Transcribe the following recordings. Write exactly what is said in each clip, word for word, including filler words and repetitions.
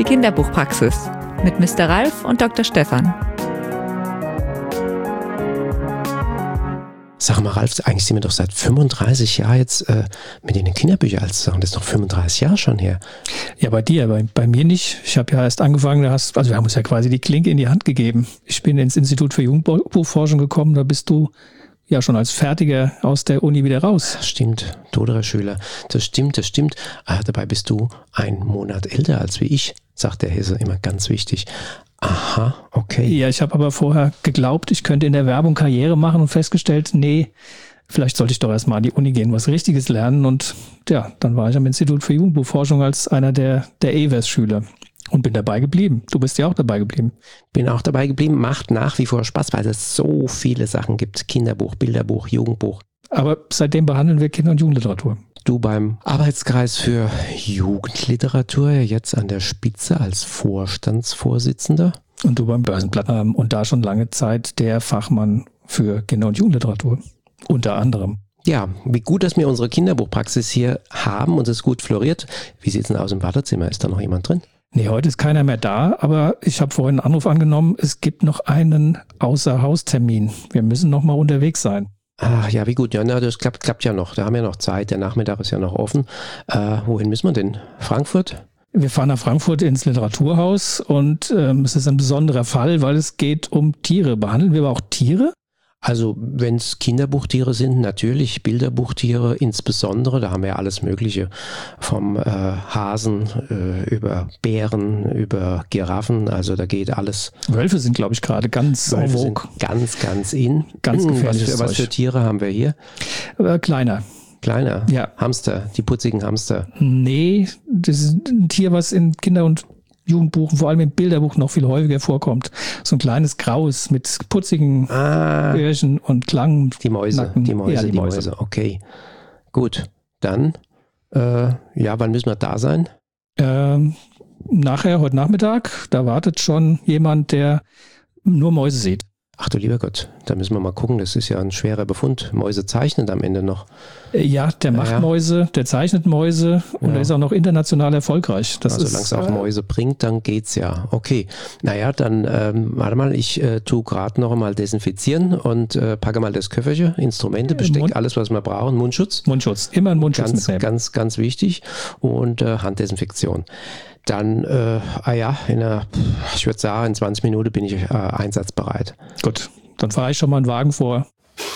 Die Kinderbuchpraxis mit Mister Ralf und Doktor Stefan. Sag mal, Ralf, eigentlich sind wir doch seit fünfunddreißig Jahren jetzt äh, mit den Kinderbüchern als sagen. Das ist noch fünfunddreißig Jahre schon her. Ja, bei dir, bei, bei mir nicht. Ich habe ja erst angefangen, da hast, also wir haben uns ja quasi die Klinke in die Hand gegeben. Ich bin ins Institut für Jugendbuchforschung gekommen, da bist du ja schon als Fertiger aus der Uni wieder raus. Das stimmt, Doderer-Schüler. Das stimmt, das stimmt. Ah, dabei bist du einen Monat älter als wie ich, sagt der Hesse, immer ganz wichtig. Aha, okay. Ja, ich habe aber vorher geglaubt, ich könnte in der Werbung Karriere machen und festgestellt, nee, vielleicht sollte ich doch erstmal an die Uni gehen, was Richtiges lernen. Und ja, dann war ich am Institut für Jugendbuchforschung als einer der, der E W E S-Schüler und bin dabei geblieben. Du bist ja auch dabei geblieben. Bin auch dabei geblieben, macht nach wie vor Spaß, weil es so viele Sachen gibt. Kinderbuch, Bilderbuch, Jugendbuch. Aber seitdem behandeln wir Kinder- und Jugendliteratur. Du beim Arbeitskreis für Jugendliteratur, jetzt an der Spitze als Vorstandsvorsitzender. Und du beim Börsenblatt. Und da schon lange Zeit der Fachmann für Kinder- und Jugendliteratur. Unter anderem. Ja, wie gut, dass wir unsere Kinderbuchpraxis hier haben und es gut floriert. Wie sieht es denn aus im Wartezimmer? Ist da noch jemand drin? Nee, heute ist keiner mehr da, aber ich habe vorhin einen Anruf angenommen, es gibt noch einen Außerhaustermin. Wir müssen noch mal unterwegs sein. Ach ja, wie gut. Ja, na, das klappt, klappt ja noch. Da haben wir noch Zeit. Der Nachmittag ist ja noch offen. Äh, wohin müssen wir denn? Frankfurt? Wir fahren nach Frankfurt ins Literaturhaus und ähm, es ist ein besonderer Fall, weil es geht um Tiere. Behandeln wir aber auch Tiere? Also wenn es Kinderbuchtiere sind, natürlich, Bilderbuchtiere insbesondere, da haben wir ja alles Mögliche, vom äh, Hasen äh, über Bären, über Giraffen, also da geht alles. Wölfe sind, glaube ich, gerade ganz Wölfe sind vogue. ganz, ganz in. Ganz gefährliches was für, was für Tiere haben wir hier? Äh, kleiner. Kleiner? Ja. Hamster, die putzigen Hamster. Nee, das ist ein Tier, was in Kinder- und Jugendbuchen, vor allem im Bilderbuch noch viel häufiger vorkommt. So ein kleines Graues mit putzigen ah, Öhrchen und Klang. Die Mäuse, Nacken. die Mäuse, ja, die, die Mäuse. Mäuse. Okay, gut. Dann, äh, ja, wann müssen wir da sein? Ähm, nachher, heute Nachmittag, da wartet schon jemand, der nur Mäuse sieht. Ach du lieber Gott, da müssen wir mal gucken, das ist ja ein schwerer Befund. Mäuse zeichnen am Ende noch. Ja, der macht ja. Mäuse, der zeichnet Mäuse und ja. er ist auch noch international erfolgreich. Das also ist, solange es auch Mäuse bringt, dann geht's ja. Okay, naja, dann ähm, warte mal, ich äh, tue gerade noch einmal desinfizieren und äh, packe mal das Köfferchen, Instrumente, Besteck, Mund- alles, was wir brauchen, Mundschutz. Mundschutz, immer ein Mundschutz ganz, mitnehmen. Ganz, ganz wichtig und äh, Handdesinfektion. Dann, äh, ah ja, in einer, ich würde sagen, in zwanzig Minuten bin ich äh, einsatzbereit. Gut, dann fahre ich schon mal einen Wagen vor.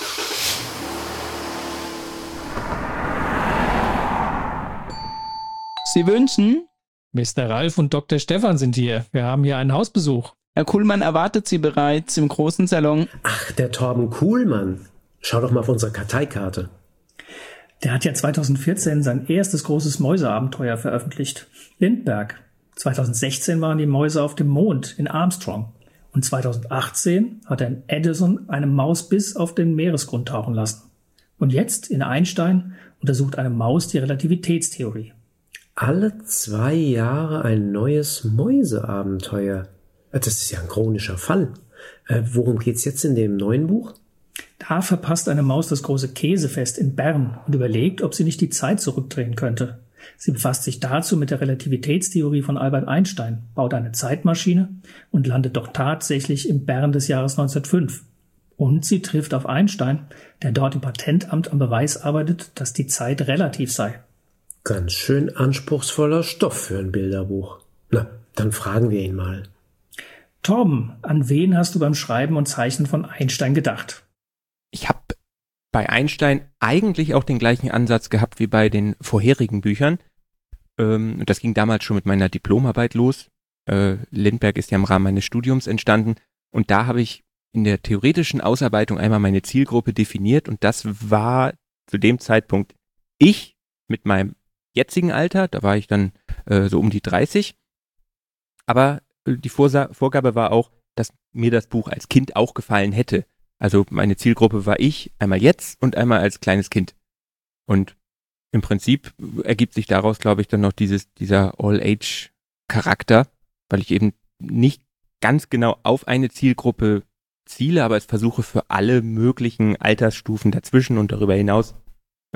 Sie wünschen? Mister Ralf und Doktor Stefan sind hier. Wir haben hier einen Hausbesuch. Herr Kuhlmann erwartet Sie bereits im großen Salon. Ach, der Torben Kuhlmann. Schau doch mal auf unsere Karteikarte. Der hat ja zweitausendvierzehn sein erstes großes Mäuseabenteuer veröffentlicht. Lindbergh. zweitausendsechzehn waren die Mäuse auf dem Mond in Armstrong. Und zweitausendachtzehn hat er in Edison eine Maus bis auf den Meeresgrund tauchen lassen. Und jetzt in Einstein untersucht eine Maus die Relativitätstheorie. Alle zwei Jahre ein neues Mäuseabenteuer. Das ist ja ein chronischer Fall. Äh, worum geht's jetzt in dem neuen Buch? Da verpasst eine Maus das große Käsefest in Bern und überlegt, ob sie nicht die Zeit zurückdrehen könnte. Sie befasst sich dazu mit der Relativitätstheorie von Albert Einstein, baut eine Zeitmaschine und landet doch tatsächlich im Bern des Jahres neunzehnhundertfünf. Und sie trifft auf Einstein, der dort im Patentamt am Beweis arbeitet, dass die Zeit relativ sei. Ganz schön anspruchsvoller Stoff für ein Bilderbuch. Na, dann fragen wir ihn mal. Torben, an wen hast du beim Schreiben und Zeichnen von Einstein gedacht? Ich habe bei Einstein eigentlich auch den gleichen Ansatz gehabt wie bei den vorherigen Büchern. Ähm, das ging damals schon mit meiner Diplomarbeit los. Äh, Lindbergh ist ja im Rahmen meines Studiums entstanden. Und da habe ich in der theoretischen Ausarbeitung einmal meine Zielgruppe definiert. Und das war zu dem Zeitpunkt ich mit meinem jetzigen Alter. Da war ich dann äh, so um die dreißig. Aber äh, die Vorsa- Vorgabe war auch, dass mir das Buch als Kind auch gefallen hätte. Also meine Zielgruppe war ich, einmal jetzt und einmal als kleines Kind. Und im Prinzip ergibt sich daraus, glaube ich, dann noch dieses, dieser All-Age-Charakter, weil ich eben nicht ganz genau auf eine Zielgruppe ziele, aber es versuche für alle möglichen Altersstufen dazwischen und darüber hinaus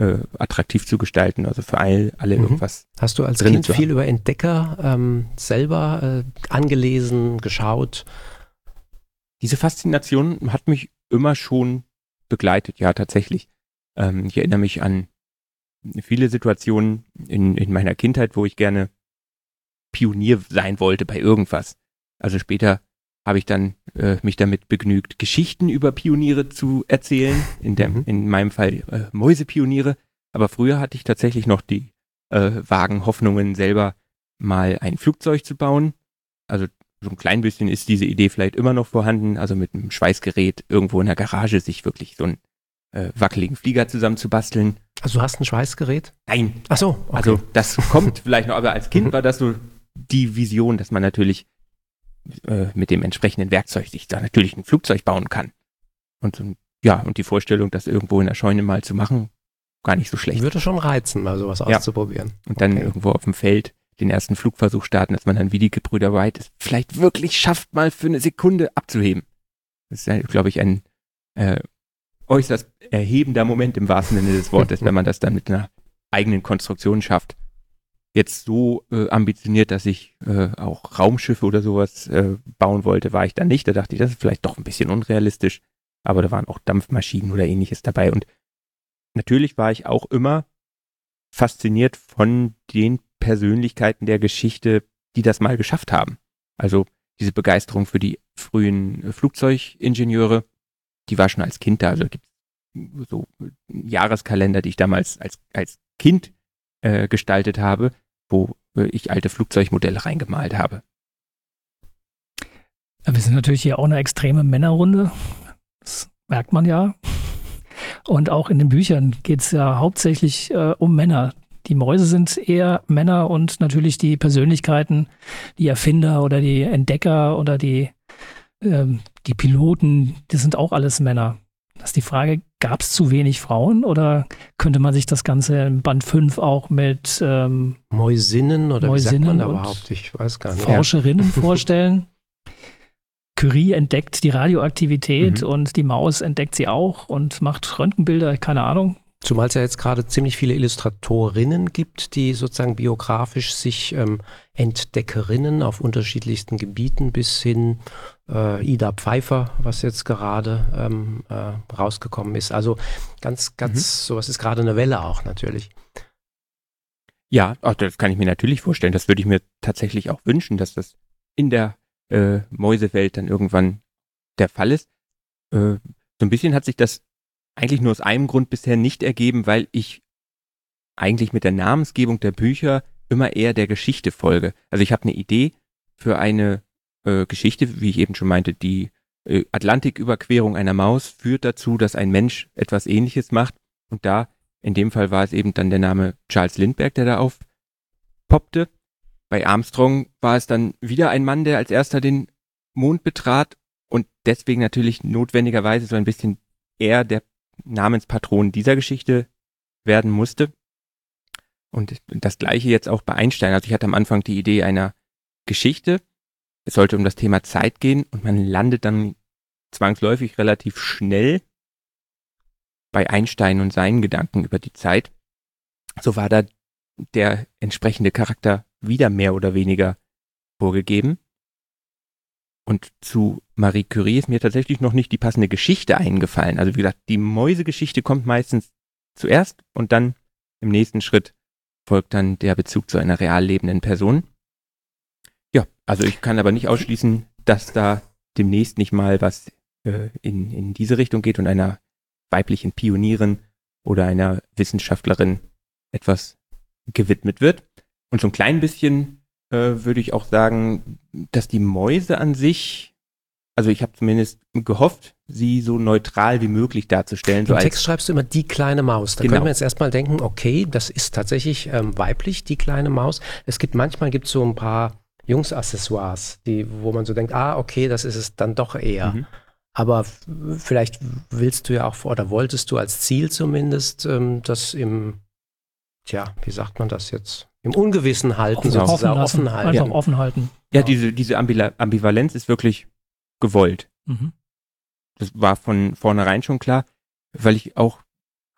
äh, attraktiv zu gestalten, also für all, alle Mhm. irgendwas. Hast du als drin Kind zu viel haben. über Entdecker ähm, selber äh, angelesen, geschaut? Diese Faszination hat mich immer schon begleitet, ja, tatsächlich. Ähm, ich erinnere mich an viele Situationen in, in meiner Kindheit, wo ich gerne Pionier sein wollte bei irgendwas. Also später habe ich dann äh, mich damit begnügt, Geschichten über Pioniere zu erzählen, in, der, Mhm. in meinem Fall äh, Mäusepioniere. Aber früher hatte ich tatsächlich noch die äh, vagen Hoffnungen, selber mal ein Flugzeug zu bauen. Also so ein klein bisschen ist diese Idee vielleicht immer noch vorhanden, also mit einem Schweißgerät irgendwo in der Garage sich wirklich so einen äh, wackeligen Flieger zusammenzubasteln. Also du hast ein Schweißgerät? Nein, Ach so, okay. also das kommt vielleicht noch, aber als Kind Mhm. war das so die Vision, dass man natürlich äh, mit dem entsprechenden Werkzeug sich da natürlich ein Flugzeug bauen kann. Und so, ja, und die Vorstellung, das irgendwo in der Scheune mal zu machen, gar nicht so schlecht. Würde schon reizen, mal sowas Ja. auszuprobieren. Und dann Okay. irgendwo auf dem Feld den ersten Flugversuch starten, dass man dann wie die Gebrüder Wright es vielleicht wirklich schafft, mal für eine Sekunde abzuheben. Das ist, glaube ich, ein äh, äußerst erhebender Moment im wahrsten Sinne des Wortes, wenn man das dann mit einer eigenen Konstruktion schafft. Jetzt so äh, ambitioniert, dass ich äh, auch Raumschiffe oder sowas äh, bauen wollte, war ich dann nicht. Da dachte ich, das ist vielleicht doch ein bisschen unrealistisch. Aber da waren auch Dampfmaschinen oder ähnliches dabei. Und natürlich war ich auch immer fasziniert von den Persönlichkeiten der Geschichte, die das mal geschafft haben. Also diese Begeisterung für die frühen äh, Flugzeugingenieure, die war schon als Kind da. Also gibt es so Jahreskalender, die ich damals als, als Kind äh, gestaltet habe, wo äh, ich alte Flugzeugmodelle reingemalt habe. Ja, wir sind natürlich hier auch eine extreme Männerrunde. Das merkt man ja. Und auch in den Büchern geht es ja hauptsächlich äh, um Männer. Die Mäuse sind eher Männer und natürlich die Persönlichkeiten, die Erfinder oder die Entdecker oder die, ähm, die Piloten, das sind auch alles Männer. Das ist die Frage, gab es zu wenig Frauen oder könnte man sich das Ganze in Band fünf auch mit ähm, Mäusinnen oder wie Mäusinnen sagt man da und überhaupt? Ich weiß gar nicht. Forscherinnen vorstellen? Curie entdeckt die Radioaktivität Mhm. und die Maus entdeckt sie auch und macht Röntgenbilder, keine Ahnung. Zumal es ja jetzt gerade ziemlich viele Illustratorinnen gibt, die sozusagen biografisch sich ähm, Entdeckerinnen auf unterschiedlichsten Gebieten bis hin äh, Ida Pfeiffer, was jetzt gerade ähm, äh, rausgekommen ist. Also ganz, ganz, Mhm. sowas ist gerade eine Welle auch natürlich. Ja, ach, das kann ich mir natürlich vorstellen. Das würde ich mir tatsächlich auch wünschen, dass das in der äh, Mäusewelt dann irgendwann der Fall ist. Äh, so ein bisschen hat sich das eigentlich nur aus einem Grund bisher nicht ergeben, weil ich eigentlich mit der Namensgebung der Bücher immer eher der Geschichte folge. Also ich habe eine Idee für eine äh, Geschichte, wie ich eben schon meinte, die äh, Atlantiküberquerung einer Maus führt dazu, dass ein Mensch etwas Ähnliches macht. Und da, in dem Fall war es eben dann der Name Charles Lindbergh, der da aufpoppte. Bei Armstrong war es dann wieder ein Mann, der als erster den Mond betrat und deswegen natürlich notwendigerweise so ein bisschen eher der Namenspatron dieser Geschichte werden musste. Und das Gleiche jetzt auch bei Einstein. Also ich hatte am Anfang die Idee einer Geschichte. Es sollte um das Thema Zeit gehen und man landet dann zwangsläufig relativ schnell bei Einstein und seinen Gedanken über die Zeit. So war da der entsprechende Charakter wieder mehr oder weniger vorgegeben. Und zu Marie Curie ist mir tatsächlich noch nicht die passende Geschichte eingefallen. Also wie gesagt, die Mäusegeschichte kommt meistens zuerst und dann im nächsten Schritt folgt dann der Bezug zu einer real lebenden Person. Ja, also ich kann aber nicht ausschließen, dass da demnächst nicht mal was äh, in, in diese Richtung geht und einer weiblichen Pionierin oder einer Wissenschaftlerin etwas gewidmet wird. Und so ein klein bisschen äh, würde ich auch sagen, dass die Mäuse an sich, also ich habe zumindest gehofft, sie so neutral wie möglich darzustellen. So Im als, Text schreibst du immer die kleine Maus. Da Genau. können wir jetzt erstmal denken, okay, das ist tatsächlich ähm, weiblich, die kleine Maus. Es gibt manchmal gibt so ein paar Jungsaccessoires, die, wo man so denkt, ah, okay, das ist es dann doch eher. Mhm. Aber f- vielleicht willst du ja auch, oder wolltest du als Ziel zumindest ähm, das im, tja, wie sagt man das jetzt, im Ungewissen halten, Offen, offen, sozusagen lassen, offen halten. einfach Ja. offen halten. ja, diese, diese Ambila- Ambivalenz ist wirklich gewollt. Mhm. Das war von vornherein schon klar, weil ich auch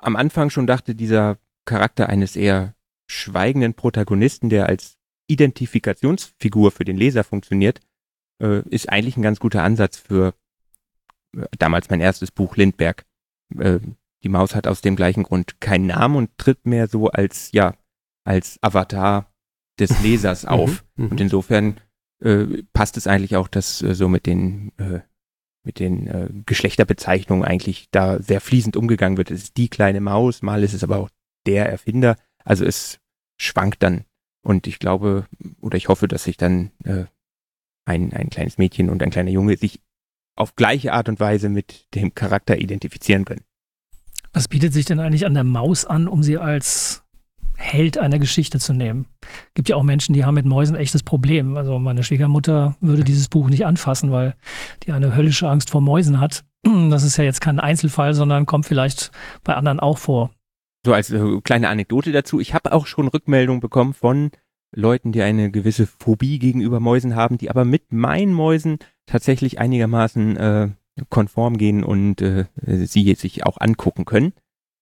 am Anfang schon dachte, dieser Charakter eines eher schweigenden Protagonisten, der als Identifikationsfigur für den Leser funktioniert, äh, ist eigentlich ein ganz guter Ansatz für äh, damals mein erstes Buch Lindbergh. Äh, die Maus hat aus dem gleichen Grund keinen Namen und tritt mehr so als, ja, als Avatar des Lesers auf. Mhm, und insofern äh, passt es eigentlich auch, dass äh, so mit den äh, mit den äh, Geschlechterbezeichnungen eigentlich da sehr fließend umgegangen wird. Es ist die kleine Maus, mal ist es aber auch der Erfinder. Also es schwankt dann. Und ich glaube, oder ich hoffe, dass sich dann äh, ein, ein kleines Mädchen und ein kleiner Junge sich auf gleiche Art und Weise mit dem Charakter identifizieren können. Was bietet sich denn eigentlich an der Maus an, um sie als Held einer Geschichte zu nehmen? Gibt ja auch Menschen, die haben mit Mäusen echtes Problem. Also meine Schwiegermutter würde dieses Buch nicht anfassen, weil die eine höllische Angst vor Mäusen hat. Das ist ja jetzt kein Einzelfall, sondern kommt vielleicht bei anderen auch vor. So als äh, kleine Anekdote dazu, ich habe auch schon Rückmeldungen bekommen von Leuten, die eine gewisse Phobie gegenüber Mäusen haben, die aber mit meinen Mäusen tatsächlich einigermaßen äh, konform gehen und äh, sie sich auch angucken können.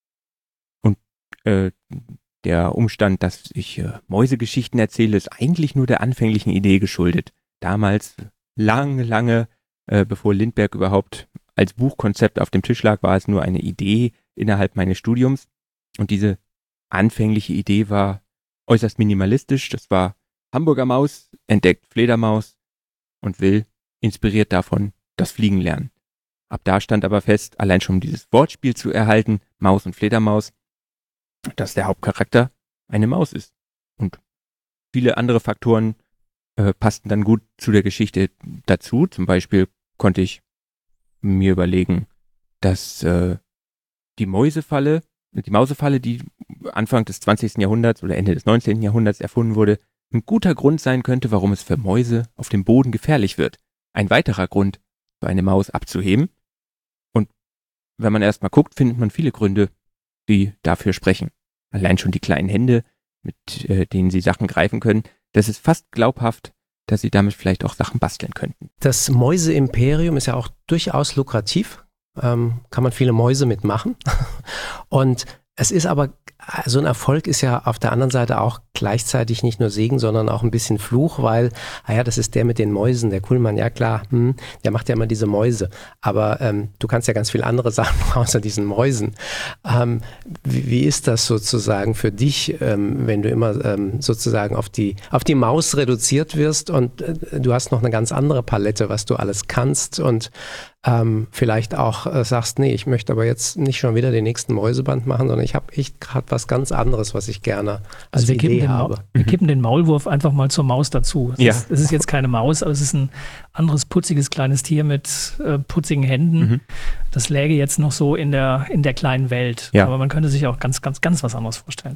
Und äh, der Umstand, dass ich äh, Mäusegeschichten erzähle, ist eigentlich nur der anfänglichen Idee geschuldet. Damals, lange, lange, äh, bevor Lindbergh überhaupt als Buchkonzept auf dem Tisch lag, war es nur eine Idee innerhalb meines Studiums. Und diese anfängliche Idee war äußerst minimalistisch. Das war Hamburger Maus, entdeckt Fledermaus und will, inspiriert davon, das Fliegen lernen. Ab da stand aber fest, allein schon um dieses Wortspiel zu erhalten, Maus und Fledermaus, dass der Hauptcharakter eine Maus ist. Und viele andere Faktoren äh, passten dann gut zu der Geschichte dazu. Zum Beispiel konnte ich mir überlegen, dass äh, die Mäusefalle, die Mausefalle, die Anfang des zwanzigsten Jahrhunderts oder Ende des neunzehnten Jahrhunderts erfunden wurde, ein guter Grund sein könnte, warum es für Mäuse auf dem Boden gefährlich wird. Ein weiterer Grund, für eine Maus abzuheben. Und wenn man erstmal guckt, findet man viele Gründe, die dafür sprechen. Allein schon die kleinen Hände, mit äh, denen sie Sachen greifen können. Das ist fast glaubhaft, dass sie damit vielleicht auch Sachen basteln könnten. Das Mäuseimperium ist ja auch durchaus lukrativ. Ähm, kann man viele Mäuse mitmachen. Und es ist aber, so ein Erfolg ist ja auf der anderen Seite auch gleichzeitig nicht nur Segen, sondern auch ein bisschen Fluch, weil, ah ja, das ist der mit den Mäusen, der Kuhlmann, ja klar, hm, der macht ja immer diese Mäuse. Aber ähm, du kannst ja ganz viele andere Sachen außer diesen Mäusen. Ähm, wie, wie ist das sozusagen für dich, ähm, wenn du immer ähm, sozusagen auf die, auf die Maus reduziert wirst und äh, du hast noch eine ganz andere Palette, was du alles kannst und ähm, vielleicht auch äh, sagst, nee, ich möchte aber jetzt nicht schon wieder den nächsten Mäuseband machen, sondern ich habe echt gerade was ganz anderes, was ich gerne als Also wir Idee kippen, den habe. Ma- wir kippen den Maulwurf einfach mal zur Maus dazu. Es, Ja. ist, es ist jetzt keine Maus, aber es ist ein anderes putziges kleines Tier mit äh, putzigen Händen. Mhm. Das läge jetzt noch so in der, in der kleinen Welt. Ja. Aber man könnte sich auch ganz, ganz, ganz was anderes vorstellen.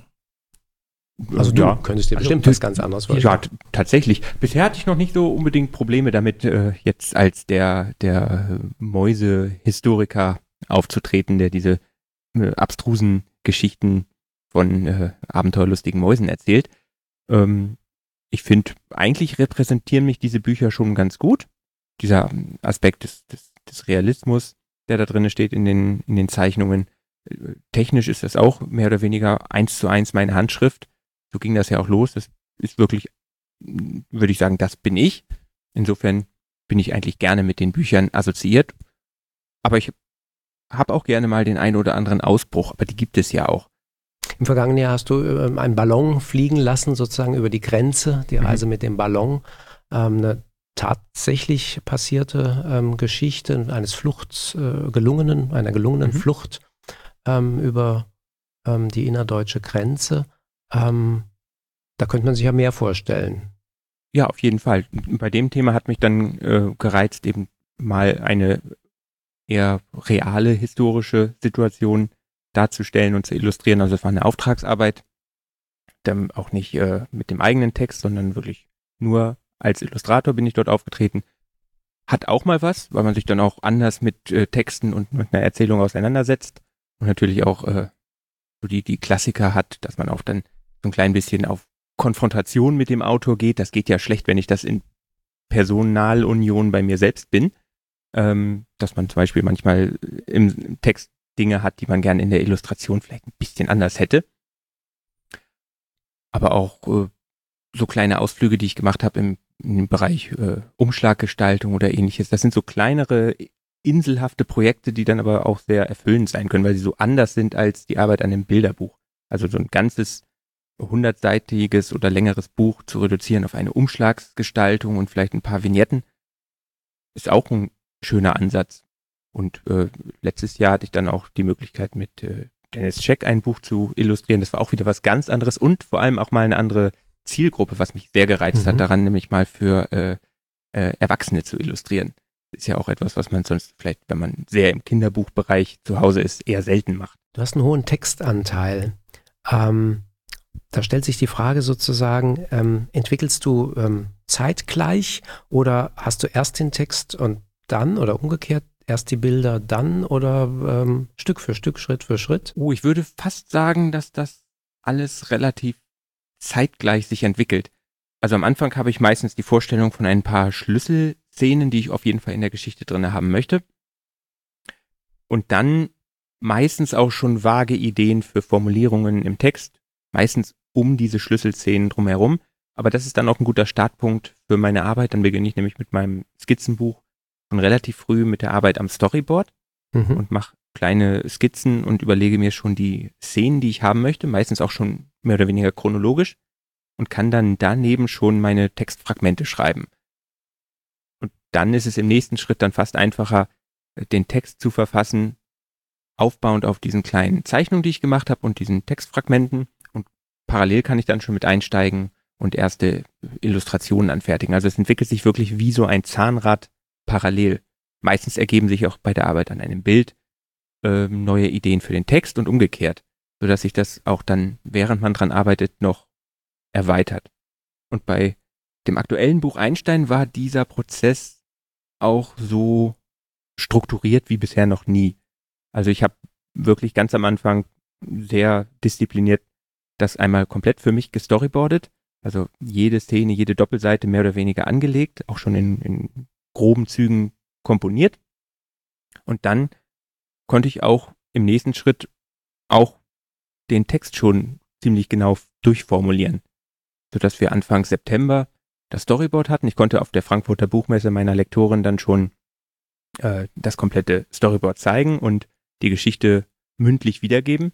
Also du ja. könntest dir Also, bestimmt was ganz anderes vorstellen. Ja, t- tatsächlich. Bisher hatte ich noch nicht so unbedingt Probleme damit, äh, jetzt als der, der äh, Mäusehistoriker aufzutreten, der diese äh, abstrusen Geschichten von äh, abenteuerlustigen Mäusen erzählt. Ähm, ich finde, eigentlich repräsentieren mich diese Bücher schon ganz gut. Dieser ähm, Aspekt des, des, des Realismus, der da drin steht in den, in den Zeichnungen. Äh, technisch ist das auch mehr oder weniger eins zu eins meine Handschrift. So ging das ja auch los. Das ist wirklich, würde ich sagen, das bin ich. Insofern bin ich eigentlich gerne mit den Büchern assoziiert. Aber ich habe auch gerne mal den einen oder anderen Ausbruch, aber die gibt es ja auch. Im vergangenen Jahr hast du ähm, einen Ballon fliegen lassen, sozusagen über die Grenze, die Reise mhm. mit dem Ballon. Ähm, eine tatsächlich passierte ähm, Geschichte eines Fluchts, äh, gelungenen, einer gelungenen mhm. Flucht ähm, über ähm, die innerdeutsche Grenze. Ähm, da könnte man sich ja mehr vorstellen. Ja, auf jeden Fall. Bei dem Thema hat mich dann äh, gereizt, eben mal eine eher reale historische Situation darzustellen und zu illustrieren. Also es war eine Auftragsarbeit, dann auch nicht äh, mit dem eigenen Text, sondern wirklich nur als Illustrator bin ich dort aufgetreten. Hat auch mal was, weil man sich dann auch anders mit äh, Texten und mit einer Erzählung auseinandersetzt und natürlich auch äh, so die, die Klassiker hat, dass man auch dann so ein klein bisschen auf Konfrontation mit dem Autor geht. Das geht ja schlecht, wenn ich das in Personalunion bei mir selbst bin. Ähm, dass man zum Beispiel manchmal im Text Dinge hat, die man gerne in der Illustration vielleicht ein bisschen anders hätte. Aber auch äh, so kleine Ausflüge, die ich gemacht habe im, im Bereich äh, Umschlaggestaltung oder ähnliches. Das sind so kleinere, inselhafte Projekte, die dann aber auch sehr erfüllend sein können, weil sie so anders sind als die Arbeit an einem Bilderbuch. Also so ein ganzes hundertseitiges oder längeres Buch zu reduzieren auf eine Umschlagsgestaltung und vielleicht ein paar Vignetten, ist auch ein schöner Ansatz. Und äh, letztes Jahr hatte ich dann auch die Möglichkeit, mit äh, Dennis Scheck ein Buch zu illustrieren. Das war auch wieder was ganz anderes und vor allem auch mal eine andere Zielgruppe, was mich sehr gereizt mhm. hat, daran nämlich mal für äh, äh, Erwachsene zu illustrieren. Das ist ja auch etwas, was man sonst vielleicht, wenn man sehr im Kinderbuchbereich zu Hause ist, eher selten macht. Du hast einen hohen Textanteil. Ähm, da stellt sich die Frage sozusagen, ähm, entwickelst du ähm, zeitgleich oder hast du erst den Text und dann oder umgekehrt erst die Bilder, dann oder ähm, Stück für Stück, Schritt für Schritt? Oh, ich würde fast sagen, dass das alles relativ zeitgleich sich entwickelt. Also am Anfang habe ich meistens die Vorstellung von ein paar Schlüsselszenen, die ich auf jeden Fall in der Geschichte drin haben möchte. Und dann meistens auch schon vage Ideen für Formulierungen im Text, meistens um diese Schlüsselszenen drumherum. Aber das ist dann auch ein guter Startpunkt für meine Arbeit. Dann beginne ich nämlich mit meinem Skizzenbuch schon relativ früh mit der Arbeit am Storyboard mhm. und mache kleine Skizzen und überlege mir schon die Szenen, die ich haben möchte, meistens auch schon mehr oder weniger chronologisch und kann dann daneben schon meine Textfragmente schreiben. Und dann ist es im nächsten Schritt dann fast einfacher, den Text zu verfassen, aufbauend auf diesen kleinen Zeichnungen, die ich gemacht habe und diesen Textfragmenten, und parallel kann ich dann schon mit einsteigen und erste Illustrationen anfertigen. Also es entwickelt sich wirklich wie so ein Zahnrad parallel. Meistens ergeben sich auch bei der Arbeit an einem Bild äh, neue Ideen für den Text und umgekehrt, sodass sich das auch dann, während man dran arbeitet, noch erweitert. Und bei dem aktuellen Buch Einstein war dieser Prozess auch so strukturiert wie bisher noch nie. Also ich habe wirklich ganz am Anfang sehr diszipliniert das einmal komplett für mich gestoryboardet, also jede Szene, jede Doppelseite mehr oder weniger angelegt, auch schon in, in groben Zügen komponiert. Und dann konnte ich auch im nächsten Schritt auch den Text schon ziemlich genau durchformulieren, sodass wir Anfang September das Storyboard hatten. Ich konnte auf der Frankfurter Buchmesse meiner Lektorin dann schon äh, das komplette Storyboard zeigen und die Geschichte mündlich wiedergeben.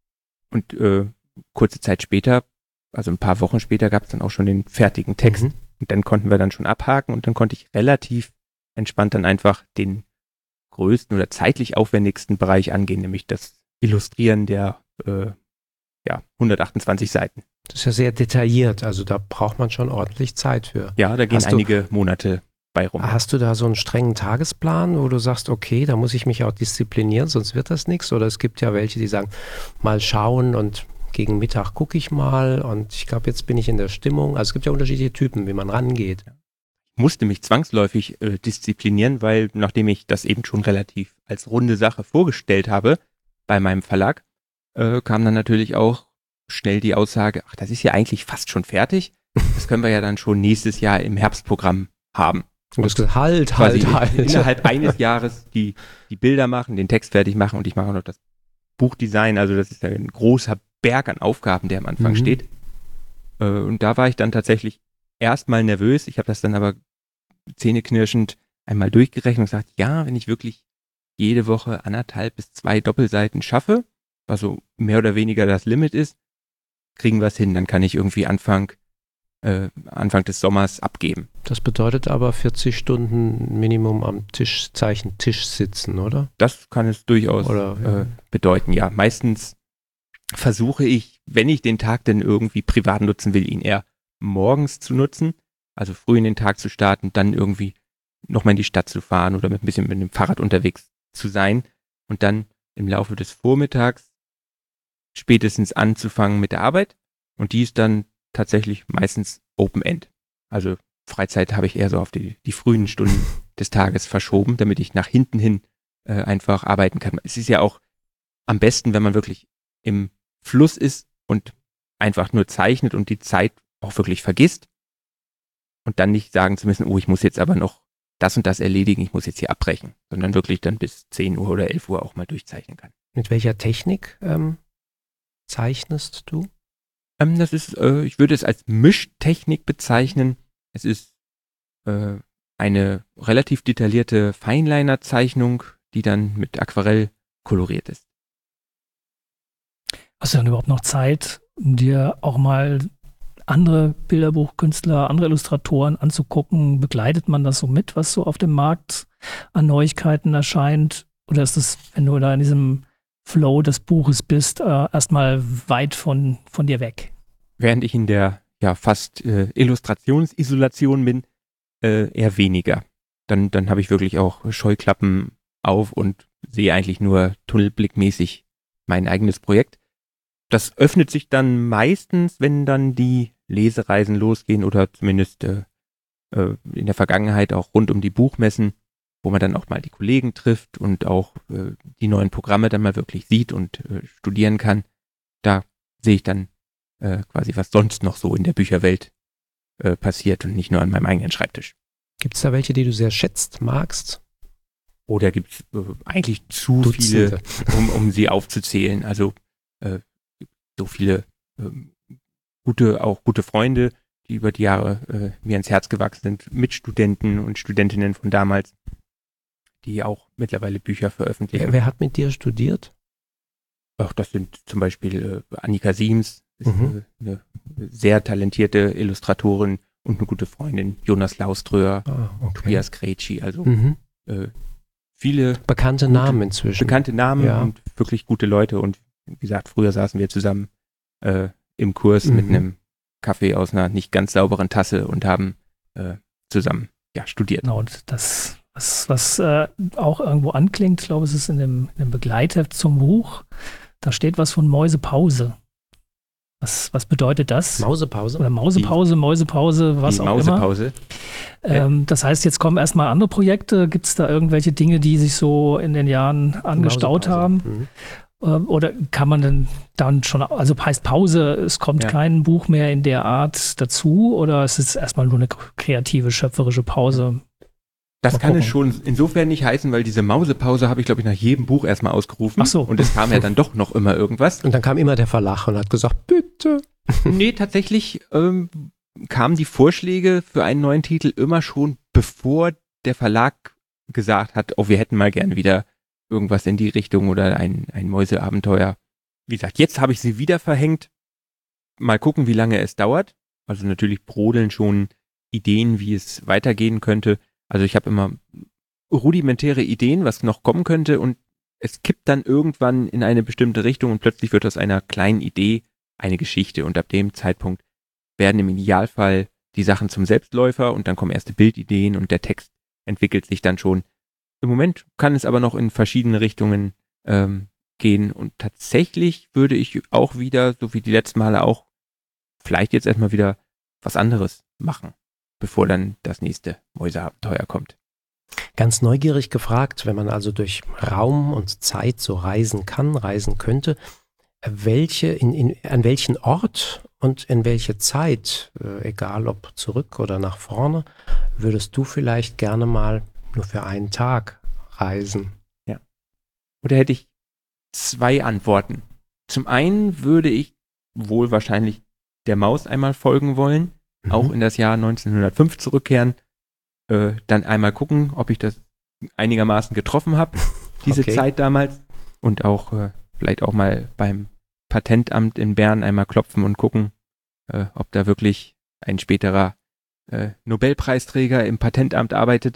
Und äh, kurze Zeit später, also ein paar Wochen später, gab es dann auch schon den fertigen Text. Mhm. Und dann konnten wir dann schon abhaken und dann konnte ich relativ entspannt dann einfach den größten oder zeitlich aufwendigsten Bereich angehen, nämlich das Illustrieren der äh, ja, hundertachtundzwanzig Seiten. Das ist ja sehr detailliert, also da braucht man schon ordentlich Zeit für. Ja, da gehen hast einige du, Monate bei rum. Hast du da so einen strengen Tagesplan, wo du sagst, okay, da muss ich mich auch disziplinieren, sonst wird das nichts? Oder es gibt ja welche, die sagen, mal schauen und gegen Mittag gucke ich mal und ich glaube, jetzt bin ich in der Stimmung. Also es gibt ja unterschiedliche Typen, wie man rangeht. Ich musste mich zwangsläufig äh, disziplinieren, weil nachdem ich das eben schon relativ als runde Sache vorgestellt habe bei meinem Verlag, äh, kam dann natürlich auch schnell die Aussage, ach, das ist ja eigentlich fast schon fertig. Das können wir ja dann schon nächstes Jahr im Herbstprogramm haben. Und du hast gesagt, halt, halt, halt. Innerhalb eines Jahres die, die Bilder machen, den Text fertig machen und ich mache auch noch das Buchdesign. Also das ist ja ein großer Berg an Aufgaben, der am Anfang mhm. steht. Äh, und da war ich dann tatsächlich erstmal nervös. Ich habe das dann aber zähneknirschend einmal durchgerechnet und gesagt, ja, wenn ich wirklich jede Woche anderthalb bis zwei Doppelseiten schaffe, was so mehr oder weniger das Limit ist, kriegen wir es hin. Dann kann ich irgendwie Anfang Äh, Anfang des Sommers abgeben. Das bedeutet aber vierzig Stunden Minimum am Tisch, Zeichen Tisch sitzen, oder? Das kann es durchaus oder, ja. äh, bedeuten, ja. Meistens versuche ich, wenn ich den Tag denn irgendwie privat nutzen will, ihn eher morgens zu nutzen, also früh in den Tag zu starten, dann irgendwie nochmal in die Stadt zu fahren oder mit ein bisschen mit dem Fahrrad unterwegs zu sein und dann im Laufe des Vormittags spätestens anzufangen mit der Arbeit und die ist dann tatsächlich meistens Open-End. Also Freizeit habe ich eher so auf die, die frühen Stunden des Tages verschoben, damit ich nach hinten hin äh, einfach arbeiten kann. Es ist ja auch am besten, wenn man wirklich im Fluss ist und einfach nur zeichnet und die Zeit auch wirklich vergisst und dann nicht sagen zu müssen, oh, ich muss jetzt aber noch das und das erledigen, ich muss jetzt hier abbrechen, sondern wirklich dann bis zehn Uhr oder elf Uhr auch mal durchzeichnen kann. Mit welcher Technik ähm, zeichnest du? Ähm, das ist, äh, ich würde es als Mischtechnik bezeichnen. Es ist äh, eine relativ detaillierte Feinliner-Zeichnung, die dann mit Aquarell koloriert ist. Hast du dann überhaupt noch Zeit, um dir auch mal andere Bilderbuchkünstler, andere Illustratoren anzugucken? Begleitet man das so mit, was so auf dem Markt an Neuigkeiten erscheint? Oder ist das, wenn du da in diesem Flow des Buches bist, äh, erstmal weit von, von dir weg? Während ich in der ja fast äh, Illustrationsisolation bin, äh, eher weniger. Dann, dann habe ich wirklich auch Scheuklappen auf und sehe eigentlich nur tunnelblickmäßig mein eigenes Projekt. Das öffnet sich dann meistens, wenn dann die Lesereisen losgehen oder zumindest äh, äh, in der Vergangenheit auch rund um die Buchmessen, wo man dann auch mal die Kollegen trifft und auch äh, die neuen Programme dann mal wirklich sieht und äh, studieren kann. Da sehe ich dann äh, quasi, was sonst noch so in der Bücherwelt äh, passiert und nicht nur an meinem eigenen Schreibtisch. Gibt es da welche, die du sehr schätzt, magst? Oder gibt es äh, eigentlich zu Dutzende. viele, um, um sie aufzuzählen. Also äh, so viele ähm, gute, auch gute Freunde, die über die Jahre äh, mir ins Herz gewachsen sind, Mitstudenten und Studentinnen von damals, die auch mittlerweile Bücher veröffentlichen. Wer, wer hat mit dir studiert? Ach, das sind zum Beispiel äh, Annika Siems, ist Mhm. äh, eine sehr talentierte Illustratorin und eine gute Freundin, Jonas Lauströer, Ah, okay. Tobias Krejci, also Mhm. äh, viele Bekannte Gute- Namen inzwischen. bekannte Namen Ja. und wirklich gute Leute. Und wie gesagt, früher saßen wir zusammen äh, im Kurs mit Mhm. einem Kaffee aus einer nicht ganz sauberen Tasse und haben äh, zusammen ja, studiert. Genau, und das, was, was äh, auch irgendwo anklingt, ich glaube, es ist in dem, in dem Begleitheft zum Buch, da steht was von Mäusepause. Was, was bedeutet das? Mausepause? Oder Mausepause, Mäusepause, was die auch immer. Mausepause. Ähm, das heißt, jetzt kommen erstmal andere Projekte. Gibt es da irgendwelche Dinge, die sich so in den Jahren angestaut Mausepause. haben? Mhm. Ähm, oder kann man denn dann schon, also heißt Pause, es kommt Ja. kein Buch mehr in der Art dazu? Oder ist es erstmal nur eine kreative, schöpferische Pause? Das Mal kann es gucken. schon insofern nicht heißen, weil diese Mausepause habe ich, glaube ich, nach jedem Buch erstmal ausgerufen. Ach so. Und es kam ja dann doch noch immer irgendwas. Und dann kam immer der Verlag und hat gesagt, bitte. Nee, tatsächlich ähm, kamen die Vorschläge für einen neuen Titel immer schon, bevor der Verlag gesagt hat, oh, wir hätten mal gerne wieder irgendwas in die Richtung oder ein, ein Mäuseabenteuer. Wie gesagt, jetzt habe ich sie wieder verhängt. Mal gucken, wie lange es dauert. Also natürlich brodeln schon Ideen, wie es weitergehen könnte. Also ich habe immer rudimentäre Ideen, was noch kommen könnte, und es kippt dann irgendwann in eine bestimmte Richtung und plötzlich wird aus einer kleinen Idee eine Geschichte, und ab dem Zeitpunkt werden im Idealfall die Sachen zum Selbstläufer und dann kommen erste Bildideen und der Text entwickelt sich dann schon. Im Moment kann es aber noch in verschiedene Richtungen ähm, gehen, und tatsächlich würde ich auch wieder, so wie die letzten Male auch, vielleicht jetzt erstmal wieder was anderes machen, bevor dann das nächste Mäuseabenteuer kommt. Ganz neugierig gefragt, wenn man also durch Raum und Zeit so reisen kann, reisen könnte, welche, in, in, an welchen Ort und in welche Zeit, äh, egal ob zurück oder nach vorne, würdest du vielleicht gerne mal nur für einen Tag reisen? Oder hätte ich zwei Antworten. Zum einen würde ich wohl wahrscheinlich der Maus einmal folgen wollen, Mhm. auch in das Jahr neunzehnhundertfünf zurückkehren, äh, dann einmal gucken, ob ich das einigermaßen getroffen habe, diese Okay. Zeit damals, und auch äh, vielleicht auch mal beim Patentamt in Bern einmal klopfen und gucken, äh, ob da wirklich ein späterer äh, Nobelpreisträger im Patentamt arbeitet.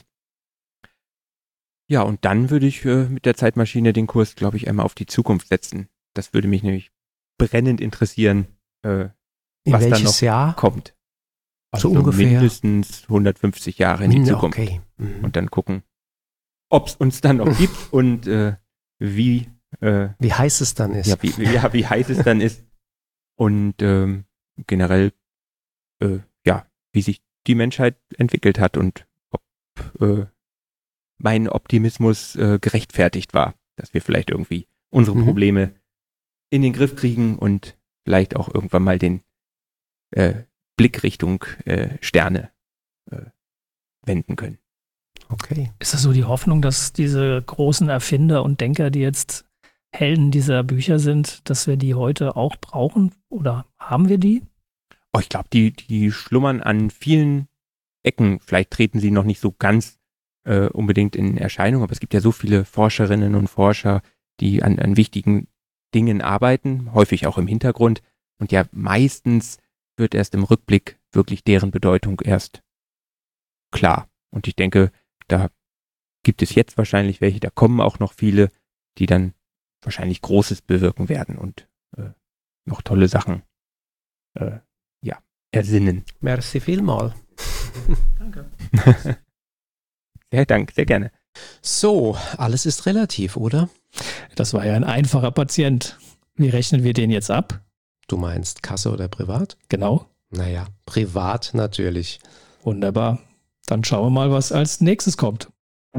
Ja, und dann würde ich äh, mit der Zeitmaschine den Kurs, glaube ich, einmal auf die Zukunft setzen. Das würde mich nämlich brennend interessieren, äh, In was dann welches noch Jahr? kommt. So Also ungefähr. mindestens hundertfünfzig Jahre in die Hm, Zukunft. Okay. Mhm. Und dann gucken, ob es uns dann noch gibt und äh, wie, äh, Wie heiß es dann ist. ja, wie, wie, ja, wie heiß es dann ist. Und ähm, generell, äh, ja, wie sich die Menschheit entwickelt hat und ob äh, mein Optimismus äh, gerechtfertigt war, dass wir vielleicht irgendwie unsere Mhm. Probleme in den Griff kriegen und vielleicht auch irgendwann mal den äh, Blick Richtung äh, Sterne äh, wenden können. Okay. Ist das so die Hoffnung, dass diese großen Erfinder und Denker, die jetzt Helden dieser Bücher sind, dass wir die heute auch brauchen? Oder haben wir die? Oh, ich glaube, die, die schlummern an vielen Ecken. Vielleicht treten sie noch nicht so ganz äh, unbedingt in Erscheinung, aber es gibt ja so viele Forscherinnen und Forscher, die an, an wichtigen Dingen arbeiten, häufig auch im Hintergrund. Und ja, meistens wird erst im Rückblick wirklich deren Bedeutung erst klar. Und ich denke, da gibt es jetzt wahrscheinlich welche, da kommen auch noch viele, die dann wahrscheinlich Großes bewirken werden und äh, noch tolle Sachen äh, ja, ersinnen. Merci vielmal. Danke. Sehr Dank, sehr gerne. So, alles ist relativ, oder? Das war ja ein einfacher Patient. Wie rechnen wir den jetzt ab? Du meinst Kasse oder privat? Genau. Naja, privat natürlich. Wunderbar. Dann schauen wir mal, was als nächstes kommt.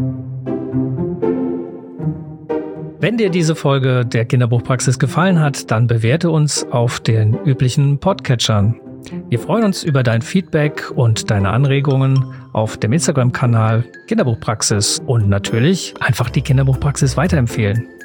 Wenn dir diese Folge der Kinderbuchpraxis gefallen hat, dann bewerte uns auf den üblichen Podcatchern. Wir freuen uns über dein Feedback und deine Anregungen auf dem Instagram-Kanal Kinderbuchpraxis und natürlich einfach die Kinderbuchpraxis weiterempfehlen.